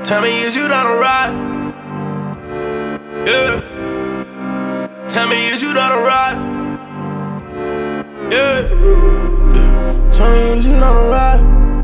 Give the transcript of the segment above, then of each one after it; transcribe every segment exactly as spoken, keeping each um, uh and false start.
Tell me, is you down to ride? Yeah. Tell me, is you down to ride? Yeah. Yeah. Tell me, is you down to ride?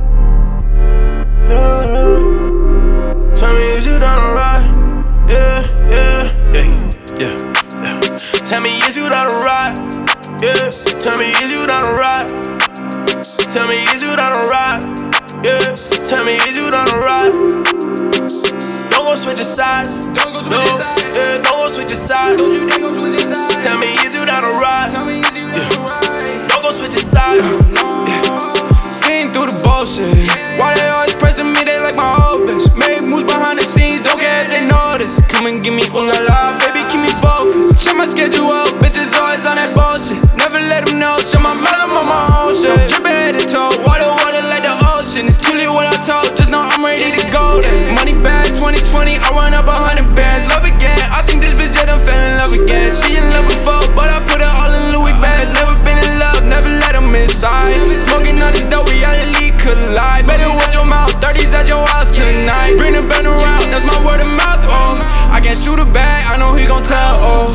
Yeah, yeah. Tell me, is you down to ride? Yeah, yeah, yeah, yeah, yeah. Tell me, is you down to ride? Yeah. Tell me, is you down to ride? Tell me, is you down to ride? Yeah. Tell me, is you down to ride? Don't go switch your sides. Don't go switch no. your sides. Yeah, don't go switch your sides. Don't you dare go switch your sides. Tell me, is you down to ride? Tell me, is you down to ride? Don't go switch your sides. No. Yeah. Seeing through the bullshit. Why they always pressing me? They like my old bitch. Make moves behind the scenes. Don't care if they notice. Come and give me ooh la la, baby, keep me focused. Check my schedule up. Bitches always on that bullshit. Never let them know. Shut my mouth, I'm on my own shit. Drippin' head to toe. Water, water like the ocean. It's too late what I told. Just know I'm ready to go there. Money bag twenty twenty, I run up a hundred bands. Love again, I think this bitch just done fell in love again. She in love before, but I put her all in Louis bags. Never been in love, never let them inside. Smoking all this dope, reality collide. Better watch your mouth, thirties at your house tonight. Bring the band around, that's my word of mouth, oh. I can't shoot a bag, I know he gon' tell, oh.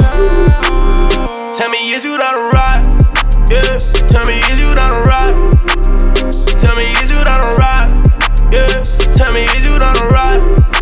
Tell me, is you down to ride? Yeah. Tell me, is you down to ride? Tell me, is you down to ride? Yeah. Tell me, is you down to ride?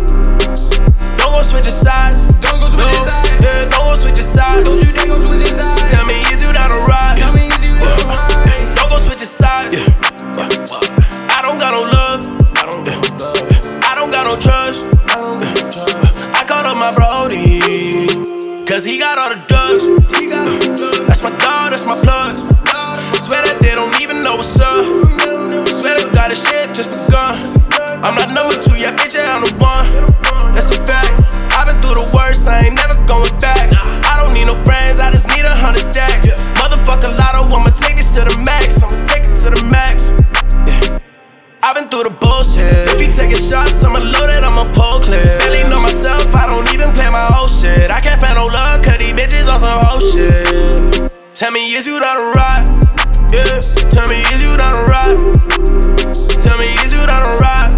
Don't go switch your sides. Don't go switch no. your sides. Yeah, don't go switch your sides. Don't you dare go switch your sides. Tell me, is you down to ride? Tell me, is you down to ride? Yeah. Don't go switch your sides. Yeah. Yeah. I don't got no love. I don't got no love. I don't got no trust. I don't got no trust. I called up my brody, cause he got all the drugs. He got all the drugs. That's my dog, that's my plug. Swear that they don't even know what's up. Swear to God, this shit just begun. I'm not number two, yeah, bitch, yeah, I'm the one. That's a fact. I've been through the worst, I ain't never going back. I don't need no friends, I just need a hundred stacks. Motherfucker lotto, I'ma take this to the max. I'ma take it to the max. Yeah. I've been through the bullshit. If you taking shots, I'ma load it, I'ma pull clear. Barely know myself, I don't even play my whole shit. I can't find no love, cause these bitches on some whole shit. Tell me, is you down to ride? Yeah. Tell me, is you down to ride? Tell me, is you down to ride?